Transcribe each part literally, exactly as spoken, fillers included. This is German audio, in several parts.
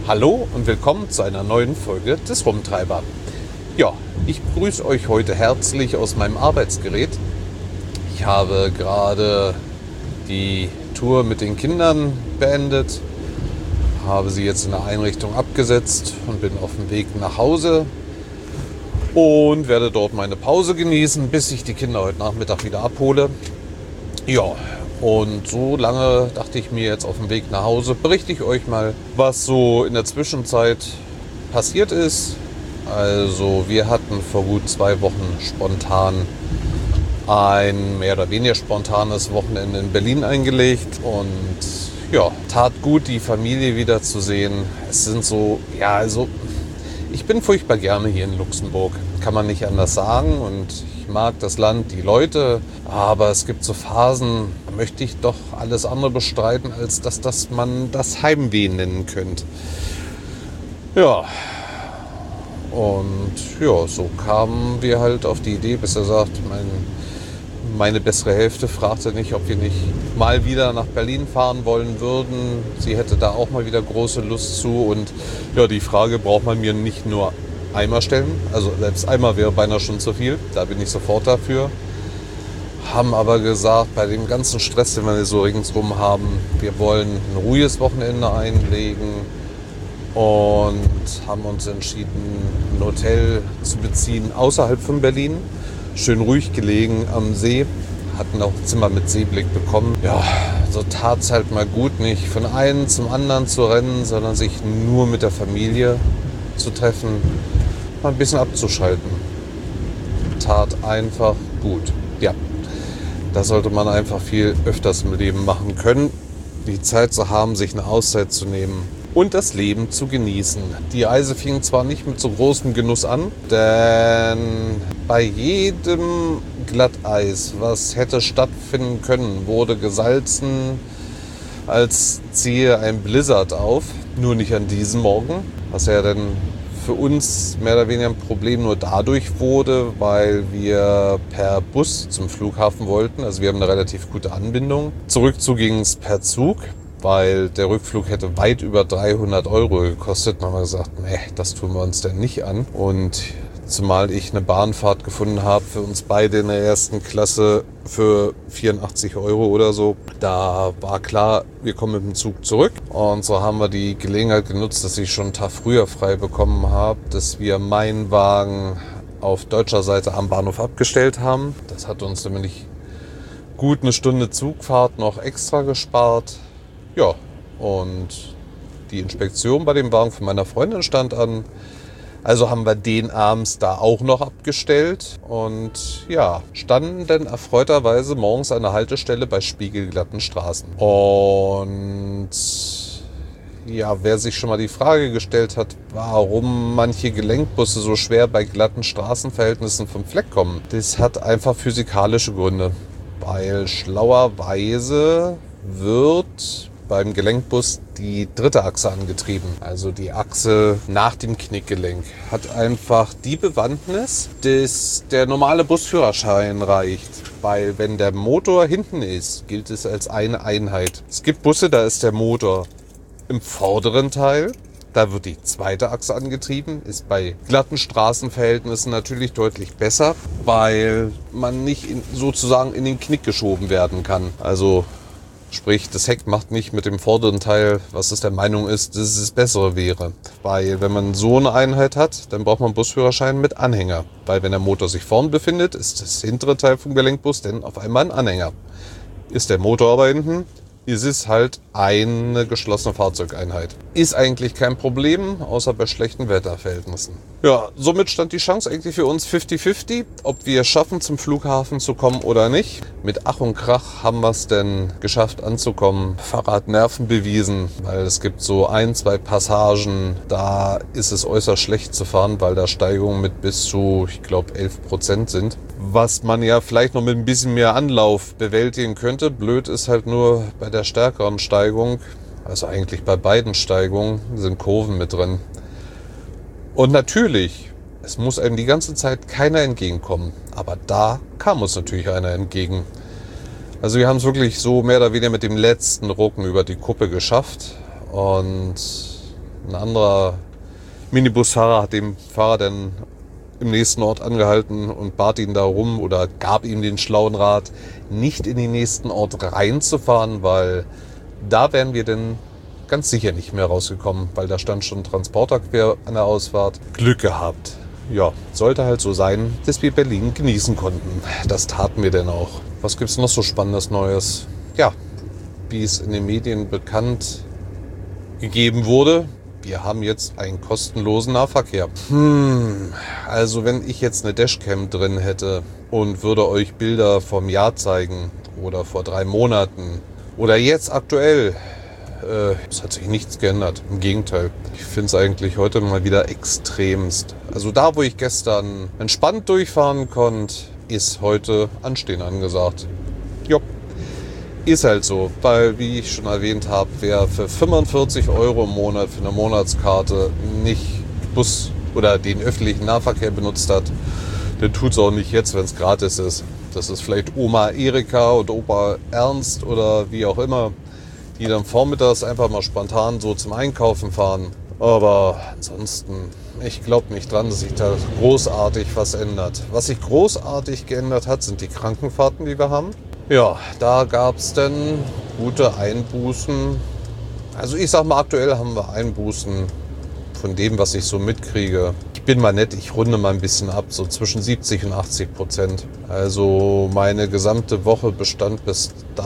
Hallo und willkommen zu einer neuen Folge des Rumtreiber. Ja, ich begrüße euch heute herzlich aus meinem Arbeitsgerät. Ich habe gerade die Tour mit den Kindern beendet, habe sie jetzt in der Einrichtung abgesetzt und bin auf dem Weg nach Hause und werde dort meine Pause genießen, bis ich die Kinder heute Nachmittag wieder abhole. Ja, und so lange dachte ich mir jetzt auf dem Weg nach Hause, berichte ich euch mal, was so in der Zwischenzeit passiert ist. Also wir hatten vor gut zwei Wochen spontan ein mehr oder weniger spontanes Wochenende in Berlin eingelegt und ja, tat gut, die Familie wiederzusehen. Es sind so, ja, also ich bin furchtbar gerne hier in Luxemburg, kann man nicht anders sagen, und ich mag das Land, die Leute, aber es gibt so Phasen, da möchte ich doch alles andere bestreiten, als dass, dass man das Heimweh nennen könnte. Ja, und ja, so kamen wir halt auf die Idee, besser gesagt, mein, meine bessere Hälfte fragte nicht, ob wir nicht mal wieder nach Berlin fahren wollen würden. Sie hätte da auch mal wieder große Lust zu, und ja, die Frage braucht man mir nicht nur einmal stellen, also selbst einmal wäre beinahe schon zu viel, da bin ich sofort dafür. Haben aber gesagt, bei dem ganzen Stress, den wir so ringsrum haben, wir wollen ein ruhiges Wochenende einlegen und haben uns entschieden, ein Hotel zu beziehen außerhalb von Berlin, schön ruhig gelegen am See, hatten auch Zimmer mit Seeblick bekommen. Ja, so tat es halt mal gut, nicht von einem zum anderen zu rennen, sondern sich nur mit der Familie zu treffen, mal ein bisschen abzuschalten. Tat einfach gut. Ja, das sollte man einfach viel öfters im Leben machen können. Die Zeit zu haben, sich eine Auszeit zu nehmen und das Leben zu genießen. Die Reise fing zwar nicht mit so großem Genuss an, denn bei jedem Glatteis, was hätte stattfinden können, wurde gesalzen, als ziehe ein Blizzard auf. Nur nicht an diesem Morgen, was ja dann für uns mehr oder weniger ein Problem nur dadurch wurde, weil wir per Bus zum Flughafen wollten. Also wir haben eine relativ gute Anbindung. Zurückzu ging es per Zug, weil der Rückflug hätte weit über dreihundert Euro gekostet. Dann haben wir gesagt, nee, das tun wir uns denn nicht an. Und zumal ich eine Bahnfahrt gefunden habe für uns beide in der ersten Klasse für vierundachtzig Euro oder so. Da war klar, wir kommen mit dem Zug zurück. Und so haben wir die Gelegenheit genutzt, dass ich schon einen Tag früher frei bekommen habe, dass wir meinen Wagen auf deutscher Seite am Bahnhof abgestellt haben. Das hat uns nämlich gut eine Stunde Zugfahrt noch extra gespart. Ja, und die Inspektion bei dem Wagen von meiner Freundin stand an. Also haben wir den abends da auch noch abgestellt und ja, standen dann erfreuterweise morgens an der Haltestelle bei spiegelglatten Straßen. Und ja, wer sich schon mal die Frage gestellt hat, warum manche Gelenkbusse so schwer bei glatten Straßenverhältnissen vom Fleck kommen, das hat einfach physikalische Gründe. Weil schlauerweise wird beim Gelenkbus die dritte Achse angetrieben, also die Achse nach dem Knickgelenk, hat einfach die Bewandtnis, dass der normale Busführerschein reicht, weil wenn der Motor hinten ist, gilt es als eine Einheit. Es gibt Busse, da ist der Motor im vorderen Teil, da wird die zweite Achse angetrieben, ist bei glatten Straßenverhältnissen natürlich deutlich besser, weil man nicht in, sozusagen in den Knick geschoben werden kann. Also sprich, das Heck macht nicht mit dem vorderen Teil, was es der Meinung ist, dass es das Bessere wäre. Weil wenn man so eine Einheit hat, dann braucht man einen Busführerschein mit Anhänger. Weil wenn der Motor sich vorn befindet, ist das hintere Teil vom Gelenkbus dann auf einmal ein Anhänger. Ist der Motor aber hinten, ist es halt eine geschlossene Fahrzeugeinheit. Ist eigentlich kein Problem, außer bei schlechten Wetterverhältnissen. Ja, somit stand die Chance eigentlich für uns fünfzig fünfzig, ob wir es schaffen, zum Flughafen zu kommen oder nicht. Mit Ach und Krach haben wir es denn geschafft anzukommen. Fahrrad Nerven bewiesen, weil es gibt so ein, zwei Passagen, da ist es äußerst schlecht zu fahren, weil da Steigungen mit bis zu, ich glaube, elf Prozent sind. Was man ja vielleicht noch mit ein bisschen mehr Anlauf bewältigen könnte. Blöd ist halt nur bei der stärkeren Steigung, also eigentlich bei beiden Steigungen, sind Kurven mit drin. Und natürlich, es muss einem die ganze Zeit keiner entgegenkommen. Aber da kam uns natürlich einer entgegen. Also wir haben es wirklich so mehr oder weniger mit dem letzten Rucken über die Kuppe geschafft. Und Ein anderer Minibusfahrer hat dem Fahrer dann im nächsten Ort angehalten und bat ihn darum oder gab ihm den schlauen Rat, nicht in den nächsten Ort reinzufahren, weil da wären wir dann ganz sicher nicht mehr rausgekommen, weil da stand schon ein Transporter quer an der Ausfahrt. Glück gehabt. Ja, sollte halt so sein, dass wir Berlin genießen konnten. Das taten wir denn auch. Was gibt's noch so Spannendes Neues? Ja, wie es in den Medien bekannt gegeben wurde, wir haben jetzt einen kostenlosen Nahverkehr. Hm, also wenn ich jetzt eine Dashcam drin hätte und würde euch Bilder vom Jahr zeigen oder vor drei Monaten oder jetzt aktuell, äh, es hat sich nichts geändert. Im Gegenteil, ich finde es eigentlich heute mal wieder extremst. Also da, wo ich gestern entspannt durchfahren konnte, ist heute Anstehen angesagt. Jopp. Ist halt so, weil, wie ich schon erwähnt habe, wer für fünfundvierzig Euro im Monat für eine Monatskarte nicht Bus oder den öffentlichen Nahverkehr benutzt hat, der tut es auch nicht jetzt, wenn es gratis ist. Das ist vielleicht Oma Erika oder Opa Ernst oder wie auch immer, die dann vormittags einfach mal spontan so zum Einkaufen fahren. Aber ansonsten, ich glaube nicht dran, dass sich da großartig was ändert. Was sich großartig geändert hat, sind die Krankenfahrten, die wir haben. Ja, da gab es dann gute Einbußen. Also ich sag mal, aktuell haben wir Einbußen von dem, was ich so mitkriege. Ich bin mal nett, ich runde mal ein bisschen ab, so zwischen siebzig und achtzig Prozent. Also meine gesamte Woche bestand bis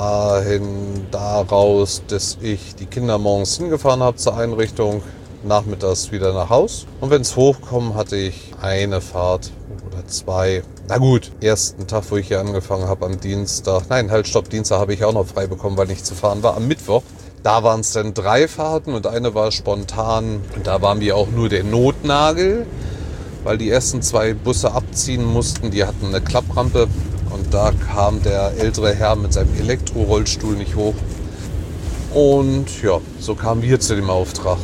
dahin daraus, dass ich die Kinder morgens hingefahren habe zur Einrichtung, nachmittags wieder nach Haus. Und wenn es hochkommt, hatte ich eine Fahrt oder zwei. Na gut, ersten Tag, wo ich hier angefangen habe, am Dienstag, nein, halt, stopp, Dienstag habe ich auch noch frei bekommen, weil nicht zu fahren war. Am Mittwoch, da waren es dann drei Fahrten und eine war spontan. Und da waren wir auch nur der Notnagel, weil die ersten zwei Busse abziehen mussten. Die hatten eine Klapprampe und da kam der ältere Herr mit seinem Elektrorollstuhl nicht hoch. Und ja, so kamen wir zu dem Auftrag.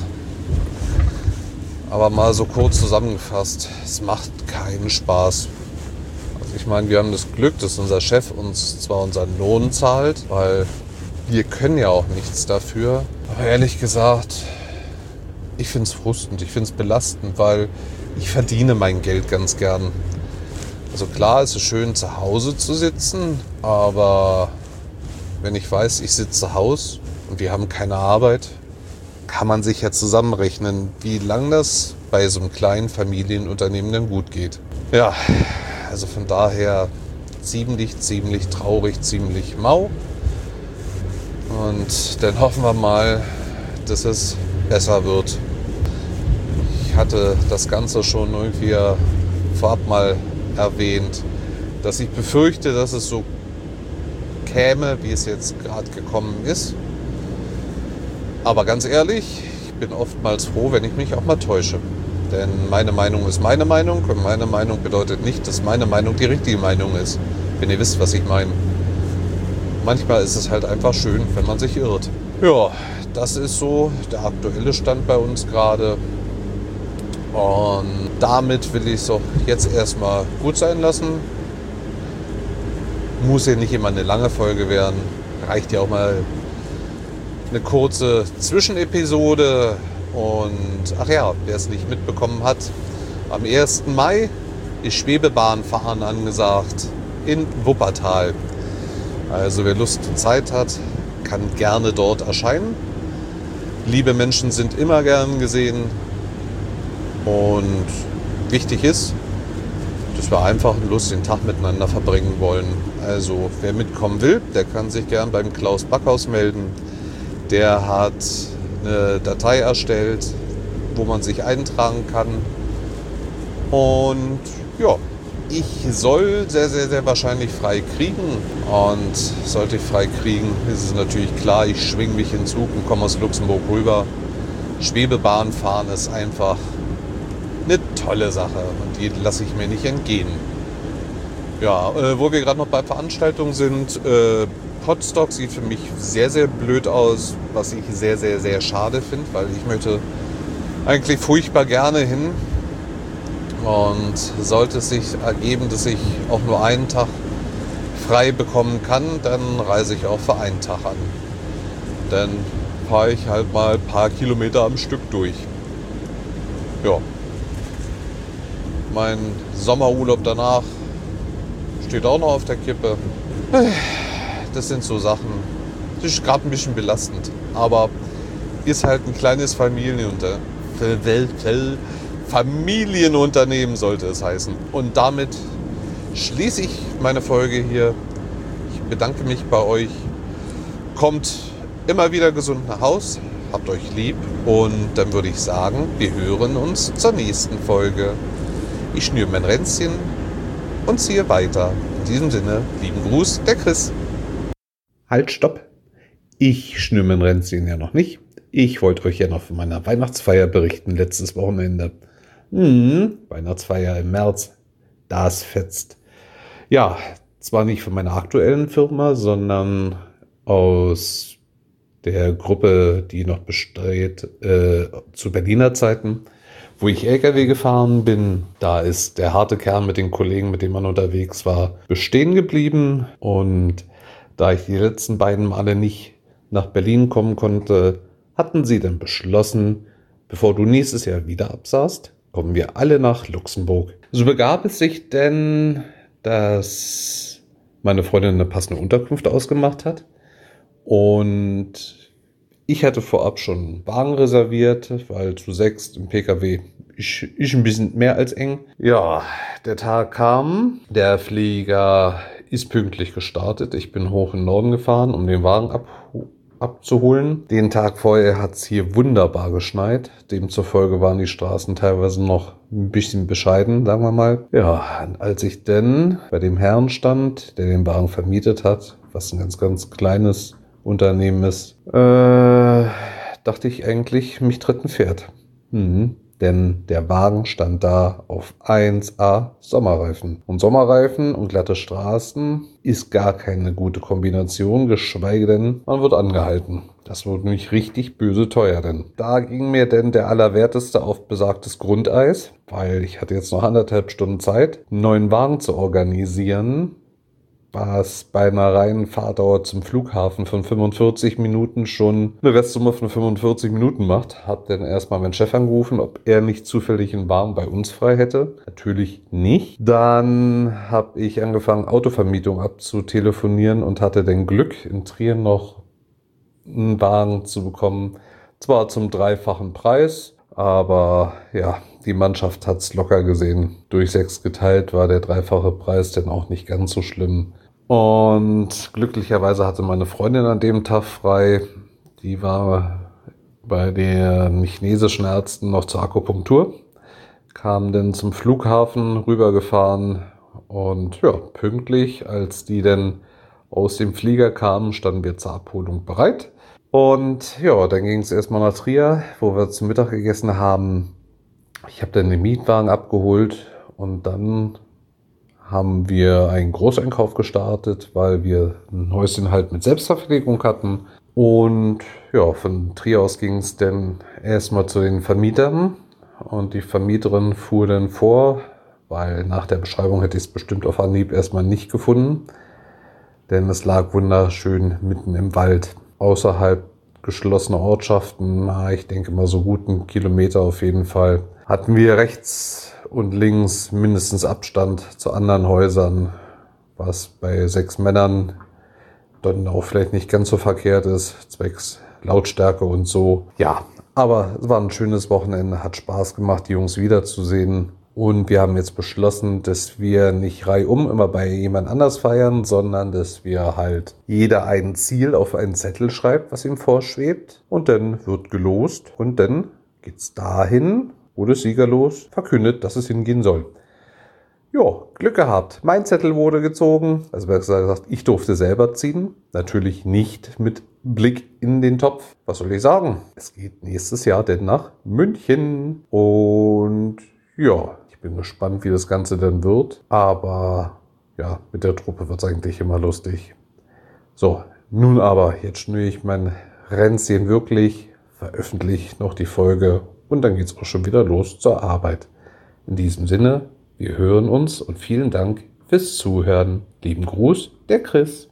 Aber mal so kurz zusammengefasst, es macht keinen Spaß. Also ich meine, wir haben das Glück, dass unser Chef uns zwar unseren Lohn zahlt, weil wir können ja auch nichts dafür. Aber ehrlich gesagt, ich finde es frustend, ich finde es belastend, weil ich verdiene mein Geld ganz gern. Also klar, es ist schön, zu Hause zu sitzen, aber wenn ich weiß, ich sitze zu Hause und wir haben keine Arbeit, kann man sich ja zusammenrechnen, wie lange das bei so einem kleinen Familienunternehmen dann gut geht. Ja, also von daher ziemlich, ziemlich traurig, ziemlich mau. Und dann hoffen wir mal, dass es besser wird. Ich hatte das Ganze schon irgendwie vorab mal erwähnt, dass ich befürchte, dass es so käme, wie es jetzt gerade gekommen ist. Aber ganz ehrlich, ich bin oftmals froh, wenn ich mich auch mal täusche. Denn meine Meinung ist meine Meinung und meine Meinung bedeutet nicht, dass meine Meinung die richtige Meinung ist. Wenn ihr wisst, was ich meine. Manchmal ist es halt einfach schön, wenn man sich irrt. Ja, das ist so der aktuelle Stand bei uns gerade. Und damit will ich es auch jetzt erstmal gut sein lassen. Muss ja nicht immer eine lange Folge werden. Reicht ja auch mal eine kurze Zwischenepisode. Und ach ja, wer es nicht mitbekommen hat, am ersten Mai ist Schwebebahnfahren angesagt in Wuppertal. Also wer Lust und Zeit hat, kann gerne dort erscheinen. Liebe Menschen sind immer gern gesehen. Und wichtig ist, dass wir einfach einen lustigen Tag miteinander verbringen wollen. Also wer mitkommen will, der kann sich gern beim Klaus Backhaus melden. Der hat eine Datei erstellt, wo man sich eintragen kann. Und ja, ich soll sehr, sehr, sehr wahrscheinlich frei kriegen. Und sollte ich frei kriegen, ist es natürlich klar, ich schwinge mich in den Zug und komme aus Luxemburg rüber. Schwebebahn fahren ist einfach eine tolle Sache und die lasse ich mir nicht entgehen. Ja, äh, wo wir gerade noch bei Veranstaltungen sind, äh, Podstock sieht für mich sehr, sehr blöd aus, was ich sehr, sehr, sehr schade finde, weil ich möchte eigentlich furchtbar gerne hin. Und sollte es sich ergeben, dass ich auch nur einen Tag frei bekommen kann, dann reise ich auch für einen Tag an. Dann fahre ich halt mal ein paar Kilometer am Stück durch. ja, mein Sommerurlaub danach steht auch noch auf der Kippe. Das sind so Sachen, das ist gerade ein bisschen belastend, aber ist halt ein kleines Familienunter Familienunternehmen, sollte es heißen. Und damit schließe ich meine Folge hier. Ich bedanke mich bei euch. Kommt immer wieder gesund nach Haus, habt euch lieb und dann würde ich sagen, wir hören uns zur nächsten Folge. Ich schnüre mein Ränzchen und ziehe weiter. In diesem Sinne, lieben Gruß, der Chris. Halt, stopp. Ich schnüre mein Ränzchen ja noch nicht. Ich wollte euch ja noch von meiner Weihnachtsfeier berichten, letztes Wochenende. Hm, Weihnachtsfeier im März. Das fetzt. Ja, zwar nicht von meiner aktuellen Firma, sondern aus der Gruppe, die noch besteht, äh, zu Berliner Zeiten, wo ich L K W gefahren bin. Da ist der harte Kern mit den Kollegen, mit denen man unterwegs war, bestehen geblieben. Und da ich die letzten beiden Male nicht nach Berlin kommen konnte, hatten sie dann beschlossen, bevor du nächstes Jahr wieder absaßt, kommen wir alle nach Luxemburg. So begab es sich denn, dass meine Freundin eine passende Unterkunft ausgemacht hat. Und ich hatte vorab schon einen Wagen reserviert, weil zu sechs im P K W ist, ist ein bisschen mehr als eng. Ja, der Tag kam, der Flieger ist pünktlich gestartet. Ich bin hoch in den Norden gefahren, um den Wagen ab, abzuholen. Den Tag vorher hat es hier wunderbar geschneit. Demzufolge waren die Straßen teilweise noch ein bisschen bescheiden, sagen wir mal. Ja, und als ich dann bei dem Herrn stand, der den Wagen vermietet hat, was ein ganz, ganz kleines Unternehmen ist, äh, dachte ich eigentlich, mich tritt ein Pferd. Mhm. Denn der Wagen stand da auf eins A Sommerreifen. Und Sommerreifen und glatte Straßen ist gar keine gute Kombination, geschweige denn, man wird angehalten. Das wurde nämlich richtig böse teuer, denn da ging mir denn der Allerwerteste auf besagtes Grundeis, weil ich hatte jetzt noch anderthalb Stunden Zeit, einen neuen Wagen zu organisieren, was bei einer reinen Fahrdauer zum Flughafen von fünfundvierzig Minuten schon eine Restsumme von fünfundvierzig Minuten macht. Hab dann erstmal meinen Chef angerufen, ob er nicht zufällig einen Wagen bei uns frei hätte. Natürlich nicht. Dann habe ich angefangen, Autovermietung abzutelefonieren und hatte dann Glück, in Trier noch einen Wagen zu bekommen. Zwar zum dreifachen Preis, aber ja, die Mannschaft hat es locker gesehen. Durch sechs geteilt war der dreifache Preis dann auch nicht ganz so schlimm. Und glücklicherweise hatte meine Freundin an dem Tag frei. Die war bei den chinesischen Ärzten noch zur Akupunktur. Kam dann zum Flughafen rübergefahren. Und ja, pünktlich, als die dann aus dem Flieger kamen, standen wir zur Abholung bereit. Und ja, dann ging es erstmal nach Trier, wo wir zum Mittag gegessen haben. Ich habe dann den Mietwagen abgeholt und dann haben wir einen Großeinkauf gestartet, weil wir ein Häuschen halt mit Selbstverpflegung hatten. Und ja, von Trier aus ging es dann erstmal zu den Vermietern und die Vermieterin fuhr dann vor, weil nach der Beschreibung hätte ich es bestimmt auf Anhieb erstmal nicht gefunden, denn es lag wunderschön mitten im Wald, außerhalb geschlossener Ortschaften, ich denke mal so gut einen Kilometer auf jeden Fall, hatten wir rechts und links mindestens Abstand zu anderen Häusern, was bei sechs Männern dann auch vielleicht nicht ganz so verkehrt ist, zwecks Lautstärke und so. Ja, aber es war ein schönes Wochenende, hat Spaß gemacht, die Jungs wiederzusehen. Und wir haben jetzt beschlossen, dass wir nicht reihum immer bei jemand anders feiern, sondern dass wir halt jeder ein Ziel auf einen Zettel schreibt, was ihm vorschwebt. Und dann wird gelost und dann geht's dahin, wo das Siegerlos verkündet, dass es hingehen soll. Jo, Glück gehabt. Mein Zettel wurde gezogen. Also besser gesagt, ich durfte selber ziehen. Natürlich nicht mit Blick in den Topf. Was soll ich sagen? Es geht nächstes Jahr denn nach München. Und ja, ich bin gespannt, wie das Ganze dann wird. Aber ja, mit der Truppe wird es eigentlich immer lustig. So, nun aber, jetzt schnüre ich mein Ränzchen wirklich, veröffentliche noch die Folge und dann geht es auch schon wieder los zur Arbeit. In diesem Sinne, wir hören uns und vielen Dank fürs Zuhören. Lieben Gruß, der Chris.